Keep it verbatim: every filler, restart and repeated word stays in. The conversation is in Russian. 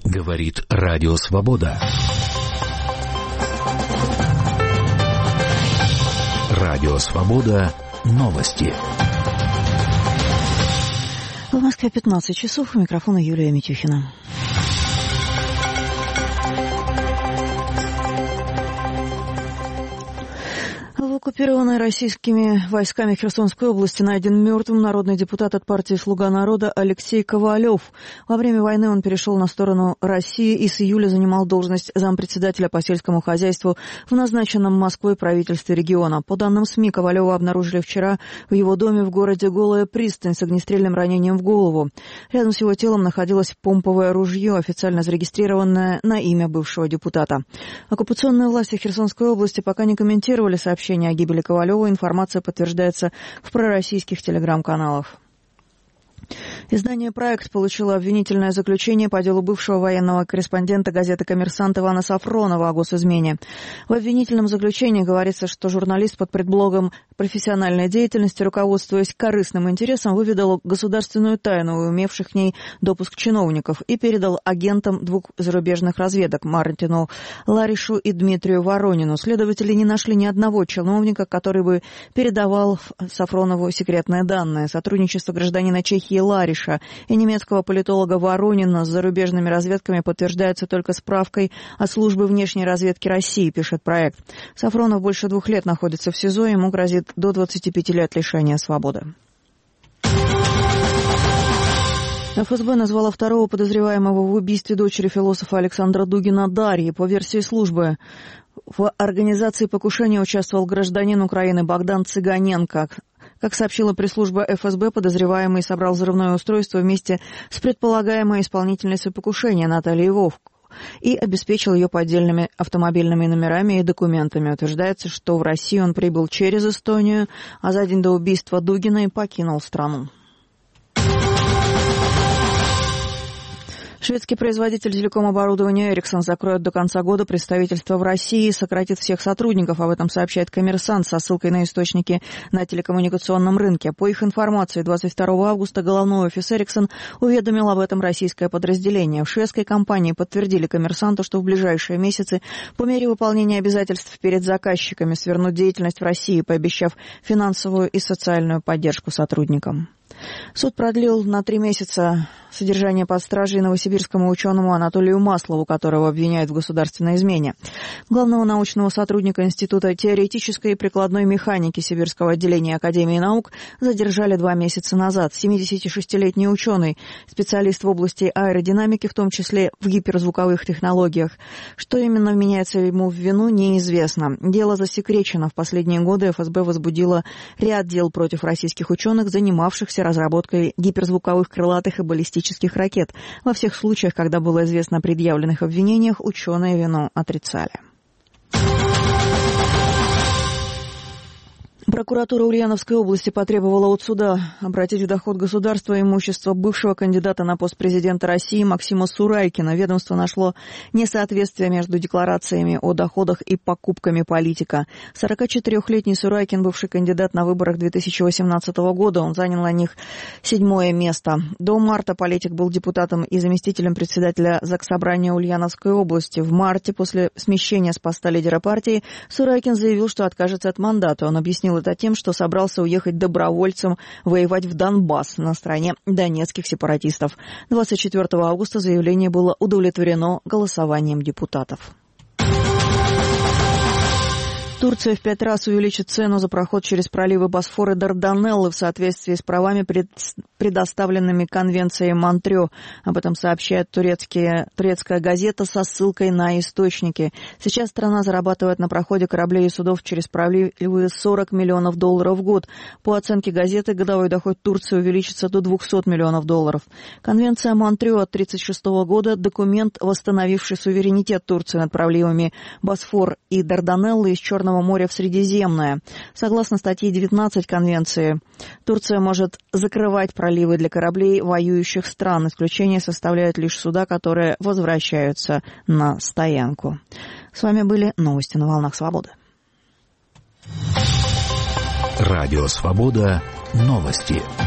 Говорит Радио Свобода. Радио Свобода. Новости. В Москве пятнадцать часов. У микрофона Юлия Митюхина. В оккупированной российскими войсками Херсонской области найден мертвым народный депутат от партии «Слуга народа» Алексей Ковалев. Во время войны он перешел на сторону России и с июля занимал должность зампредседателя по сельскому хозяйству в назначенном Москвой правительстве региона. По данным СМИ, Ковалева обнаружили вчера в его доме в городе Голая Пристань с огнестрельным ранением в голову. Рядом с его телом находилось помповое ружье, официально зарегистрированное на имя бывшего депутата. Оккупационные власти Херсонской области пока не комментировали сообщения о гибели Ковалева. Информация подтверждается в пророссийских телеграм-каналах. Издание «Проект» получило обвинительное заключение по делу бывшего военного корреспондента газеты «Коммерсант» Ивана Сафронова о госизмене. В обвинительном заключении говорится, что журналист под предлогом профессиональной деятельности, руководствуясь корыстным интересом, выведал государственную тайну у имевших к ней допуск чиновников и передал агентам двух зарубежных разведок Мартину Ларишу и Дмитрию Воронину. Следователи не нашли ни одного чиновника, который бы передавал Сафронову секретные данные. Сотрудничество гражданина Чехии Лариша и немецкого политолога Воронина с зарубежными разведками подтверждается только справкой от службы внешней разведки России, пишет «Проект». Сафронов больше двух лет находится в СИЗО, ему грозит до двадцати пяти лет лишения свободы. ФСБ назвала второго подозреваемого в убийстве дочери философа Александра Дугина Дарьи. По версии службы, в организации покушения участвовал гражданин Украины Богдан Цыганенко. Как сообщила пресс-служба ФСБ, подозреваемый собрал взрывное устройство вместе с предполагаемой исполнительницей покушения Натальей Вовк и обеспечил ее поддельными автомобильными номерами и документами. Утверждается, что в Россию он прибыл через Эстонию, а за день до убийства Дугина и покинул страну. Шведский производитель телеком-оборудования Ericsson закроет до конца года представительство в России и сократит всех сотрудников. Об этом сообщает «Коммерсант» со ссылкой на источники на телекоммуникационном рынке. По их информации, двадцать второго августа головной офис Ericsson уведомил об этом российское подразделение. В шведской компании подтвердили «Коммерсанту», что в ближайшие месяцы по мере выполнения обязательств перед заказчиками свернут деятельность в России, пообещав финансовую и социальную поддержку сотрудникам. Суд продлил на три месяца содержание под стражей новосибирскому ученому Анатолию Маслову, которого обвиняют в государственной измене. Главного научного сотрудника Института теоретической и прикладной механики Сибирского отделения Академии наук задержали два месяца назад. семидесятишестилетний ученый, специалист в области аэродинамики, в том числе в гиперзвуковых технологиях. Что именно вменяется ему в вину, неизвестно. Дело засекречено. В последние годы ФСБ возбудило ряд дел против российских ученых, занимавшихся разработкой гиперзвуковых крылатых и баллистических ракет. Во всех случаях, когда было известно о предъявленных обвинениях, ученые вину отрицали. Прокуратура Ульяновской области потребовала от суда обратить в доход государства имущество бывшего кандидата на пост президента России Максима Сурайкина. Ведомство нашло несоответствие между декларациями о доходах и покупками политика. сорокачетырёхлетний Сурайкин, бывший кандидат на выборах две тысячи восемнадцатого года, он занял на них седьмое место. До марта политик был депутатом и заместителем председателя Заксобрания Ульяновской области. В марте, после смещения с поста лидера партии, Сурайкин заявил, что откажется от мандата. Он объяснил это тем, что собрался уехать добровольцем воевать в Донбасс на стороне донецких сепаратистов. двадцать четвёртого августа заявление было удовлетворено голосованием депутатов. Турция в пять раз увеличит цену за проход через проливы Босфор и Дарданеллы в соответствии с правами, пред... предоставленными Конвенцией Монтрё. Об этом сообщает турецкие... турецкая газета со ссылкой на источники. Сейчас страна зарабатывает на проходе кораблей и судов через проливы сорок миллионов долларов в год. По оценке газеты, годовой доход Турции увеличится до двухсот миллионов долларов. Конвенция Монтрё от тысяча девятьсот тридцать шестого года – документ, восстановивший суверенитет Турции над проливами Босфор и Дарданеллы из Черного моря в Средиземное. Согласно статье девятнадцать Конвенции, Турция может закрывать проливы для кораблей воюющих стран. Исключение составляют лишь суда, которые возвращаются на стоянку. С вами были новости на волнах Свободы. Радио Свобода. Новости.